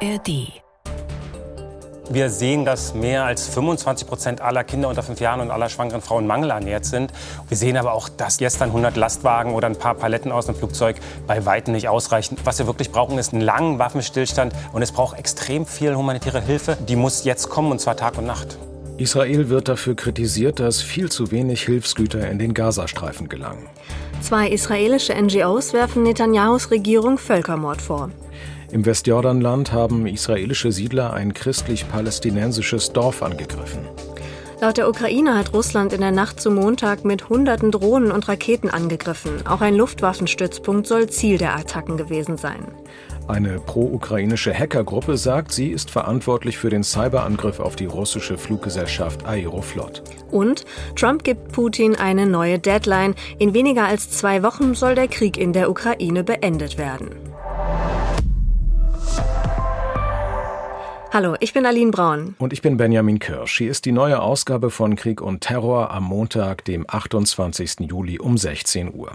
ARD. Wir sehen, dass mehr als 25% aller Kinder unter 5 Jahren und aller schwangeren Frauen mangelernährt sind. Wir sehen aber auch, dass gestern 100 Lastwagen oder ein paar Paletten aus dem Flugzeug bei Weitem nicht ausreichen. Was wir wirklich brauchen, ist einen langen Waffenstillstand. Und es braucht extrem viel humanitäre Hilfe. Die muss jetzt kommen, und zwar Tag und Nacht. Israel wird dafür kritisiert, dass viel zu wenig Hilfsgüter in den Gazastreifen gelangen. 2 israelische NGOs werfen Netanyahus Regierung Völkermord vor. Im Westjordanland haben israelische Siedler ein christlich-palästinensisches Dorf angegriffen. Laut der Ukraine hat Russland in der Nacht zu Montag mit Hunderten Drohnen und Raketen angegriffen. Auch ein Luftwaffenstützpunkt soll Ziel der Attacken gewesen sein. Eine pro-ukrainische Hackergruppe sagt, sie ist verantwortlich für den Cyberangriff auf die russische Fluggesellschaft Aeroflot. Und Trump gibt Putin eine neue Deadline. In weniger als 2 Wochen soll der Krieg in der Ukraine beendet werden. Hallo, ich bin Aline Braun. Und ich bin Benjamin Kirsch. Hier ist die neue Ausgabe von Krieg und Terror am Montag, dem 28. Juli um 16 Uhr.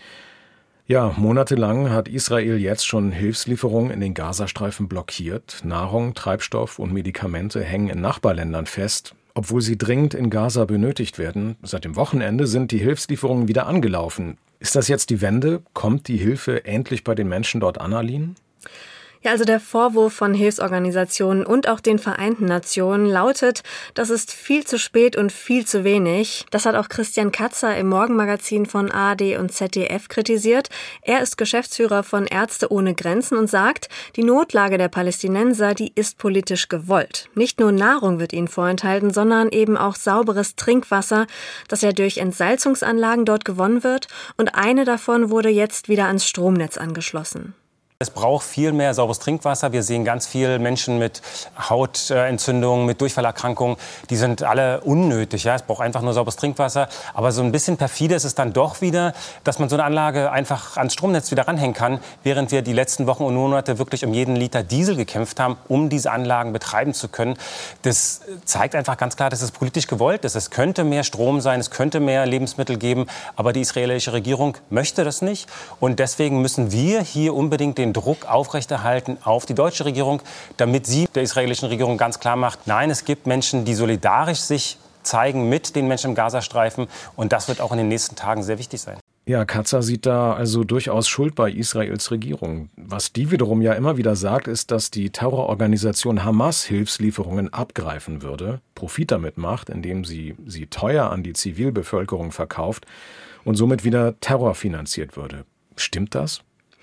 Ja, monatelang hat Israel jetzt schon Hilfslieferungen in den Gazastreifen blockiert. Nahrung, Treibstoff und Medikamente hängen in Nachbarländern fest, obwohl sie dringend in Gaza benötigt werden. Seit dem Wochenende sind die Hilfslieferungen wieder angelaufen. Ist das jetzt die Wende? Kommt die Hilfe endlich bei den Menschen dort an, Aline? Ja, also der Vorwurf von Hilfsorganisationen und auch den Vereinten Nationen lautet, das ist viel zu spät und viel zu wenig. Das hat auch Christian Katzer im Morgenmagazin von ARD und ZDF kritisiert. Er ist Geschäftsführer von Ärzte ohne Grenzen und sagt, die Notlage der Palästinenser, die ist politisch gewollt. Nicht nur Nahrung wird ihnen vorenthalten, sondern eben auch sauberes Trinkwasser, das ja durch Entsalzungsanlagen dort gewonnen wird. Und eine davon wurde jetzt wieder ans Stromnetz angeschlossen. Es braucht viel mehr sauberes Trinkwasser. Wir sehen ganz viele Menschen mit Hautentzündungen, mit Durchfallerkrankungen. Die sind alle unnötig. Ja? Es braucht einfach nur sauberes Trinkwasser. Aber so ein bisschen perfide ist es dann doch wieder, dass man so eine Anlage einfach ans Stromnetz wieder ranhängen kann, während wir die letzten Wochen und Monate wirklich um jeden Liter Diesel gekämpft haben, um diese Anlagen betreiben zu können. Das zeigt einfach ganz klar, dass es politisch gewollt ist. Es könnte mehr Strom sein, es könnte mehr Lebensmittel geben, aber die israelische Regierung möchte das nicht. Und deswegen müssen wir hier unbedingt den Druck aufrechterhalten auf die deutsche Regierung, damit sie der israelischen Regierung ganz klar macht, nein, es gibt Menschen, die solidarisch sich zeigen mit den Menschen im Gazastreifen. Und das wird auch in den nächsten Tagen sehr wichtig sein. Ja, Katzer sieht da also durchaus Schuld bei Israels Regierung. Was die wiederum ja immer wieder sagt, ist, dass die Terrororganisation Hamas Hilfslieferungen abgreifen würde, Profit damit macht, indem sie teuer an die Zivilbevölkerung verkauft und somit wieder Terror finanziert würde. Stimmt das?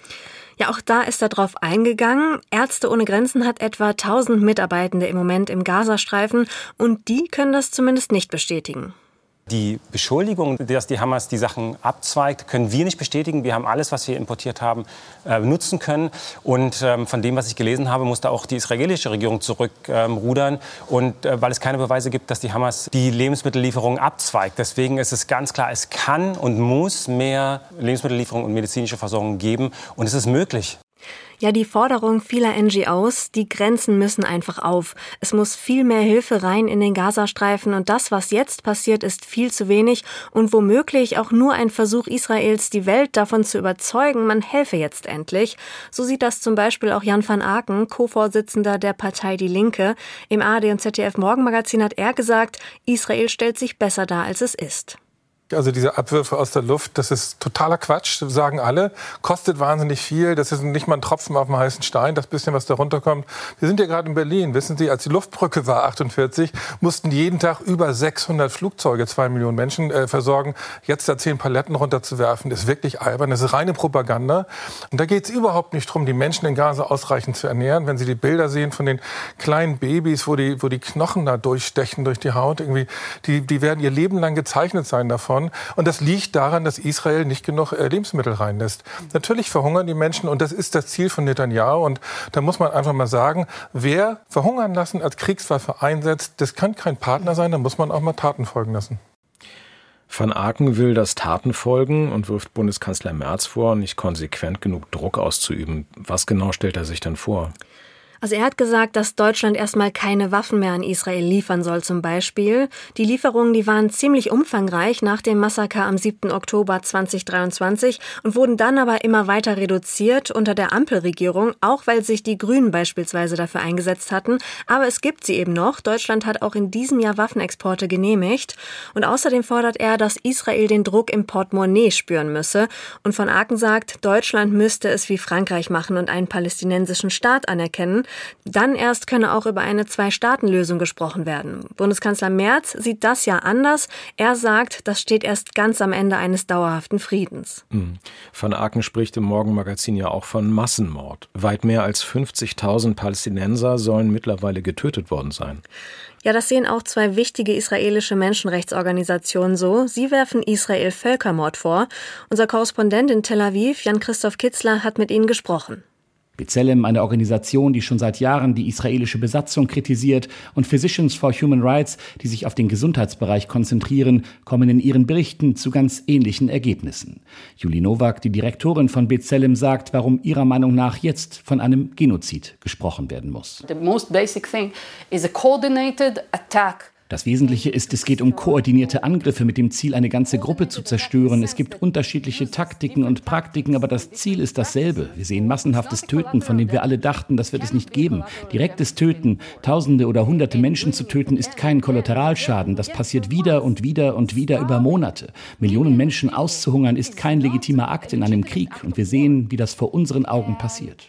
Ja, auch da ist er drauf eingegangen. Ärzte ohne Grenzen hat etwa 1000 Mitarbeitende im Moment im Gazastreifen und die können das zumindest nicht bestätigen. Die Beschuldigung, dass die Hamas die Sachen abzweigt, können wir nicht bestätigen. Wir haben alles, was wir importiert haben, nutzen können. Und von dem, was ich gelesen habe, musste auch die israelische Regierung zurückrudern. Und weil es keine Beweise gibt, dass die Hamas die Lebensmittellieferungen abzweigt. Deswegen ist es ganz klar, es kann und muss mehr Lebensmittellieferungen und medizinische Versorgung geben. Und es ist möglich. Ja, die Forderung vieler NGOs, die Grenzen müssen einfach auf. Es muss viel mehr Hilfe rein in den Gazastreifen und das, was jetzt passiert, ist viel zu wenig und womöglich auch nur ein Versuch Israels, die Welt davon zu überzeugen, man helfe jetzt endlich. So sieht das zum Beispiel auch Jan van Aken, Co-Vorsitzender der Partei Die Linke. Im ARD und ZDF Morgenmagazin hat er gesagt, Israel stellt sich besser dar, als es ist. Also diese Abwürfe aus der Luft, das ist totaler Quatsch, sagen alle. Kostet wahnsinnig viel, das ist nicht mal ein Tropfen auf dem heißen Stein, das bisschen, was da runterkommt. Wir sind ja gerade in Berlin, wissen Sie, als die Luftbrücke war, 48, mussten jeden Tag über 600 Flugzeuge, 2 Millionen Menschen versorgen. Jetzt da 10 Paletten runterzuwerfen, ist wirklich albern, das ist reine Propaganda. Und da geht es überhaupt nicht darum, die Menschen in Gaza ausreichend zu ernähren. Wenn Sie die Bilder sehen von den kleinen Babys, wo die Knochen da durchstechen durch die Haut, irgendwie, die werden ihr Leben lang gezeichnet sein davon. Und das liegt daran, dass Israel nicht genug Lebensmittel reinlässt. Natürlich verhungern die Menschen und das ist das Ziel von Netanyahu. Und da muss man einfach mal sagen, wer verhungern lassen als Kriegswaffe einsetzt, das kann kein Partner sein, da muss man auch mal Taten folgen lassen. Van Aken will, dass Taten folgen und wirft Bundeskanzler Merz vor, nicht konsequent genug Druck auszuüben. Was genau stellt er sich denn vor? Also er hat gesagt, dass Deutschland erstmal keine Waffen mehr an Israel liefern soll zum Beispiel. Die Lieferungen, die waren ziemlich umfangreich nach dem Massaker am 7. Oktober 2023 und wurden dann aber immer weiter reduziert unter der Ampelregierung, auch weil sich die Grünen beispielsweise dafür eingesetzt hatten. Aber es gibt sie eben noch. Deutschland hat auch in diesem Jahr Waffenexporte genehmigt. Und außerdem fordert er, dass Israel den Druck im Portemonnaie spüren müsse. Und von Aken sagt, Deutschland müsste es wie Frankreich machen und einen palästinensischen Staat anerkennen. Dann erst könne auch über eine Zwei-Staaten-Lösung gesprochen werden. Bundeskanzler Merz sieht das ja anders. Er sagt, das steht erst ganz am Ende eines dauerhaften Friedens. Van Aken spricht im Morgenmagazin ja auch von Massenmord. Weit mehr als 50.000 Palästinenser sollen mittlerweile getötet worden sein. Ja, das sehen auch zwei wichtige israelische Menschenrechtsorganisationen so. Sie werfen Israel Völkermord vor. Unser Korrespondent in Tel Aviv, Jan-Christoph Kitzler, hat mit ihnen gesprochen. B'Tselem, eine Organisation, die schon seit Jahren die israelische Besatzung kritisiert, und Physicians for Human Rights, die sich auf den Gesundheitsbereich konzentrieren, kommen in ihren Berichten zu ganz ähnlichen Ergebnissen. Julie Nowak, die Direktorin von B'Tselem, sagt, warum ihrer Meinung nach jetzt von einem Genozid gesprochen werden muss. The most basic thing is a coordinated attack. Das Wesentliche ist, es geht um koordinierte Angriffe mit dem Ziel, eine ganze Gruppe zu zerstören. Es gibt unterschiedliche Taktiken und Praktiken, aber das Ziel ist dasselbe. Wir sehen massenhaftes Töten, von dem wir alle dachten, das wird es nicht geben. Direktes Töten, Tausende oder Hunderte Menschen zu töten, ist kein Kollateralschaden. Das passiert wieder und wieder und wieder über Monate. Millionen Menschen auszuhungern, ist kein legitimer Akt in einem Krieg. Und wir sehen, wie das vor unseren Augen passiert.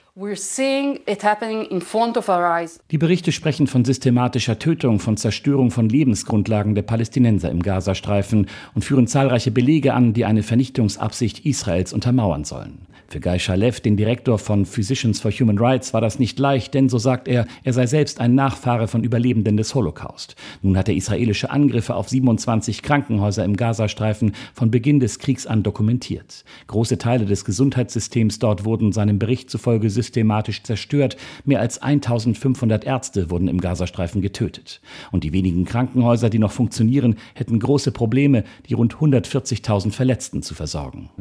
Die Berichte sprechen von systematischer Tötung, von Zerstörung von Lebensgrundlagen der Palästinenser im Gazastreifen und führen zahlreiche Belege an, die eine Vernichtungsabsicht Israels untermauern sollen. Für Guy Shalev, den Direktor von Physicians for Human Rights, war das nicht leicht, denn, so sagt er sei selbst ein Nachfahre von Überlebenden des Holocaust. Nun hat er israelische Angriffe auf 27 Krankenhäuser im Gazastreifen von Beginn des Kriegs an dokumentiert. Große Teile des Gesundheitssystems dort wurden seinem Bericht zufolge systematisch zerstört. Mehr als 1500 Ärzte wurden im Gazastreifen getötet. Und die wenigen Krankenhäuser, die noch funktionieren, hätten große Probleme, die rund 140.000 Verletzten zu versorgen.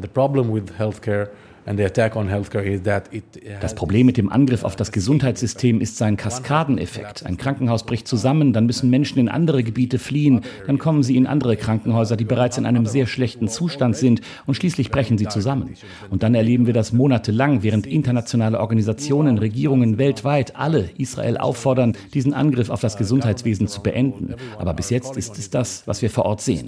Das Problem mit dem Angriff auf das Gesundheitssystem ist sein Kaskadeneffekt. Ein Krankenhaus bricht zusammen, dann müssen Menschen in andere Gebiete fliehen, dann kommen sie in andere Krankenhäuser, die bereits in einem sehr schlechten Zustand sind, und schließlich brechen sie zusammen. Und dann erleben wir das monatelang, während internationale Organisationen, Regierungen weltweit alle Israel auffordern, diesen Angriff auf das Gesundheitswesen zu beenden. Aber bis jetzt ist es das, was wir vor Ort sehen.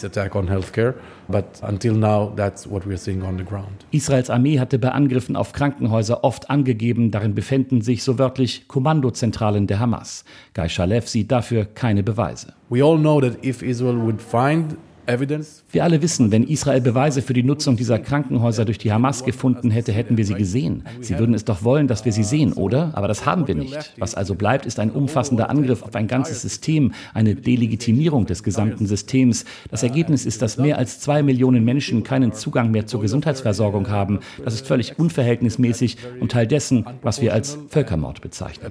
Israels Armee hatte bei Angriffen auf Krankenhäuser oft angegeben, darin befänden sich so wörtlich Kommandozentralen der Hamas. Guy Shalev sieht dafür keine Beweise. We all know that if Israel would find Wir alle wissen, wenn Israel Beweise für die Nutzung dieser Krankenhäuser durch die Hamas gefunden hätte, hätten wir sie gesehen. Sie würden es doch wollen, dass wir sie sehen, oder? Aber das haben wir nicht. Was also bleibt, ist ein umfassender Angriff auf ein ganzes System, eine Delegitimierung des gesamten Systems. Das Ergebnis ist, dass mehr als 2 Millionen Menschen keinen Zugang mehr zur Gesundheitsversorgung haben. Das ist völlig unverhältnismäßig und Teil dessen, was wir als Völkermord bezeichnen.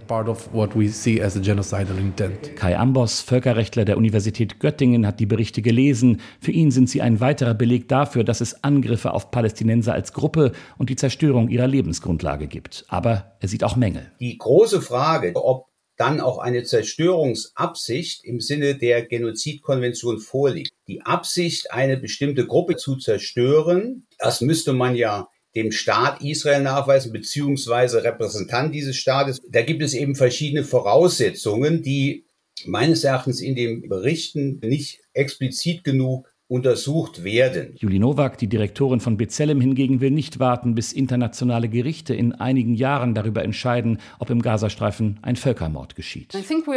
Kai Ambos, Völkerrechtler der Universität Göttingen, hat die Berichte gelesen. Für ihn sind sie ein weiterer Beleg dafür, dass es Angriffe auf Palästinenser als Gruppe und die Zerstörung ihrer Lebensgrundlage gibt. Aber er sieht auch Mängel. Die große Frage, ob dann auch eine Zerstörungsabsicht im Sinne der Genozidkonvention vorliegt. Die Absicht, eine bestimmte Gruppe zu zerstören, das müsste man ja dem Staat Israel nachweisen, beziehungsweise Repräsentant dieses Staates. Da gibt es eben verschiedene Voraussetzungen, die meines Erachtens in den Berichten nicht explizit genug untersucht werden. Julie Nowak, die Direktorin von B'Tselem, hingegen will nicht warten, bis internationale Gerichte in einigen Jahren darüber entscheiden, ob im Gazastreifen ein Völkermord geschieht.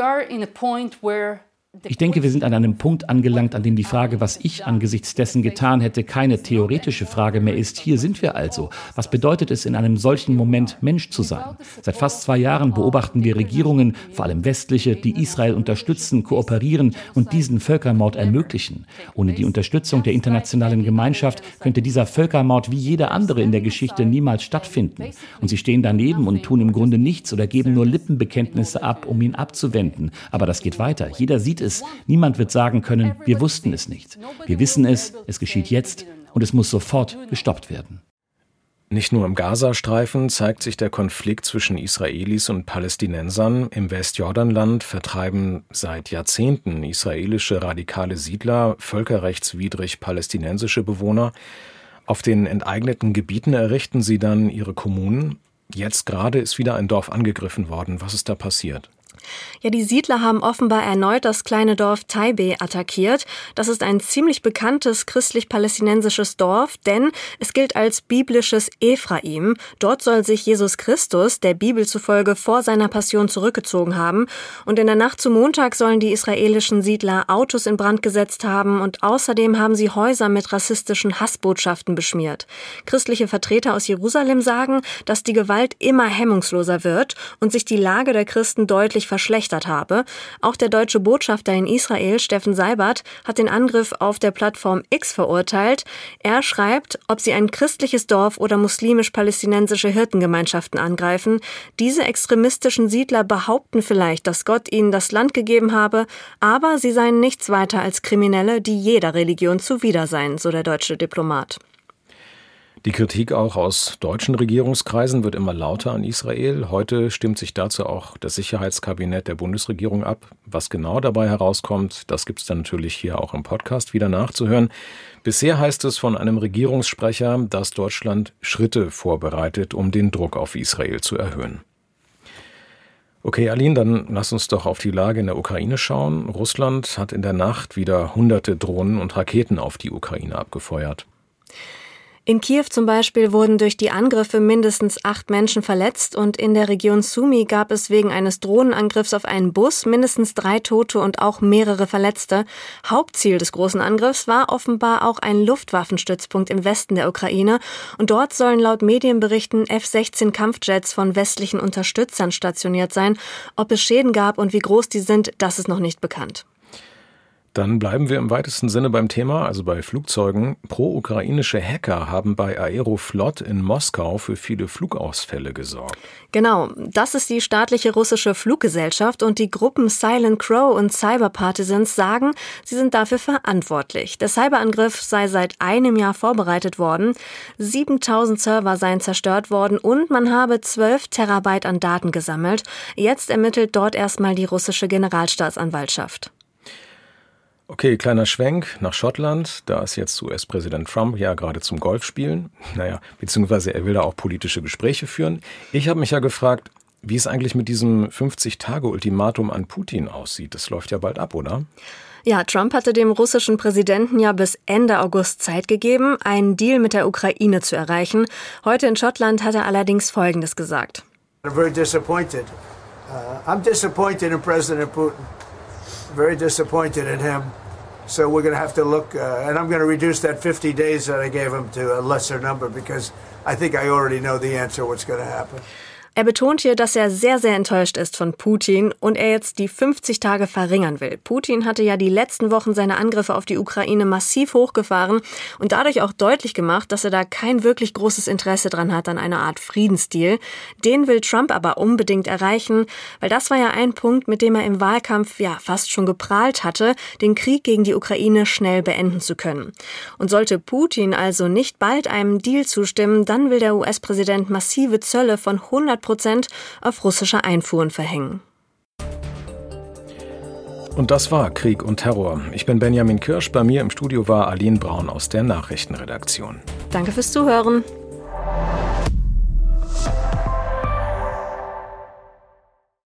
Ich denke, wir sind an einem Punkt angelangt, an dem die Frage, was ich angesichts dessen getan hätte, keine theoretische Frage mehr ist. Hier sind wir also. Was bedeutet es, in einem solchen Moment Mensch zu sein? Seit fast 2 Jahren beobachten wir Regierungen, vor allem westliche, die Israel unterstützen, kooperieren und diesen Völkermord ermöglichen. Ohne die Unterstützung der internationalen Gemeinschaft könnte dieser Völkermord wie jeder andere in der Geschichte niemals stattfinden. Und sie stehen daneben und tun im Grunde nichts oder geben nur Lippenbekenntnisse ab, um ihn abzuwenden. Aber das geht weiter. Jeder sieht es. Niemand wird sagen können, wir wussten es nicht. Wir wissen es, es geschieht jetzt und es muss sofort gestoppt werden. Nicht nur im Gazastreifen zeigt sich der Konflikt zwischen Israelis und Palästinensern. Im Westjordanland vertreiben seit Jahrzehnten israelische radikale Siedler völkerrechtswidrig palästinensische Bewohner. Auf den enteigneten Gebieten errichten sie dann ihre Kommunen. Jetzt gerade ist wieder ein Dorf angegriffen worden. Was ist da passiert? Ja, die Siedler haben offenbar erneut das kleine Dorf Taibeh attackiert. Das ist ein ziemlich bekanntes christlich-palästinensisches Dorf, denn es gilt als biblisches Ephraim. Dort soll sich Jesus Christus, der Bibel zufolge, vor seiner Passion zurückgezogen haben. Und in der Nacht zu Montag sollen die israelischen Siedler Autos in Brand gesetzt haben und außerdem haben sie Häuser mit rassistischen Hassbotschaften beschmiert. Christliche Vertreter aus Jerusalem sagen, dass die Gewalt immer hemmungsloser wird und sich die Lage der Christen deutlich verschlechtert habe. Auch der deutsche Botschafter in Israel, Steffen Seibert, hat den Angriff auf der Plattform X verurteilt. Er schreibt, ob sie ein christliches Dorf oder muslimisch-palästinensische Hirtengemeinschaften angreifen. Diese extremistischen Siedler behaupten vielleicht, dass Gott ihnen das Land gegeben habe, aber sie seien nichts weiter als Kriminelle, die jeder Religion zuwider seien, so der deutsche Diplomat. Die Kritik auch aus deutschen Regierungskreisen wird immer lauter an Israel. Heute stimmt sich dazu auch das Sicherheitskabinett der Bundesregierung ab. Was genau dabei herauskommt, das gibt es dann natürlich hier auch im Podcast wieder nachzuhören. Bisher heißt es von einem Regierungssprecher, dass Deutschland Schritte vorbereitet, um den Druck auf Israel zu erhöhen. Okay, Aline, dann lass uns doch auf die Lage in der Ukraine schauen. Russland hat in der Nacht wieder hunderte Drohnen und Raketen auf die Ukraine abgefeuert. In Kiew zum Beispiel wurden durch die Angriffe mindestens 8 Menschen verletzt und in der Region Sumy gab es wegen eines Drohnenangriffs auf einen Bus mindestens 3 Tote und auch mehrere Verletzte. Hauptziel des großen Angriffs war offenbar auch ein Luftwaffenstützpunkt im Westen der Ukraine und dort sollen laut Medienberichten F-16 Kampfjets von westlichen Unterstützern stationiert sein. Ob es Schäden gab und wie groß die sind, das ist noch nicht bekannt. Dann bleiben wir im weitesten Sinne beim Thema, also bei Flugzeugen. Pro-ukrainische Hacker haben bei Aeroflot in Moskau für viele Flugausfälle gesorgt. Genau, das ist die staatliche russische Fluggesellschaft und die Gruppen Silent Crow und Cyber Partisans sagen, sie sind dafür verantwortlich. Der Cyberangriff sei seit einem Jahr vorbereitet worden, 7000 Server seien zerstört worden und man habe 12 Terabyte an Daten gesammelt. Jetzt ermittelt dort erstmal die russische Generalstaatsanwaltschaft. Okay, kleiner Schwenk nach Schottland. Da ist jetzt US-Präsident Trump ja gerade zum Golfspielen. Beziehungsweise er will da auch politische Gespräche führen. Ich habe mich ja gefragt, wie es eigentlich mit diesem 50-Tage-Ultimatum an Putin aussieht. Das läuft ja bald ab, oder? Ja, Trump hatte dem russischen Präsidenten ja bis Ende August Zeit gegeben, einen Deal mit der Ukraine zu erreichen. Heute in Schottland hat er allerdings Folgendes gesagt. I'm very disappointed. I'm disappointed in President Putin. Very disappointed in him. So we're going to have to look, and I'm going to reduce that 50 days that I gave him to a lesser number because I think I already know the answer what's going to happen. Er betont hier, dass er sehr, sehr enttäuscht ist von Putin und er jetzt die 50 Tage verringern will. Putin hatte ja die letzten Wochen seine Angriffe auf die Ukraine massiv hochgefahren und dadurch auch deutlich gemacht, dass er da kein wirklich großes Interesse dran hat an einer Art Friedensdeal. Den will Trump aber unbedingt erreichen, weil das war ja ein Punkt, mit dem er im Wahlkampf ja fast schon geprahlt hatte, den Krieg gegen die Ukraine schnell beenden zu können. Und sollte Putin also nicht bald einem Deal zustimmen, dann will der US-Präsident massive Zölle von 100% auf russische Einfuhren verhängen. Und das war Krieg und Terror. Ich bin Benjamin Kirsch. Bei mir im Studio war Aline Braun aus der Nachrichtenredaktion. Danke fürs Zuhören.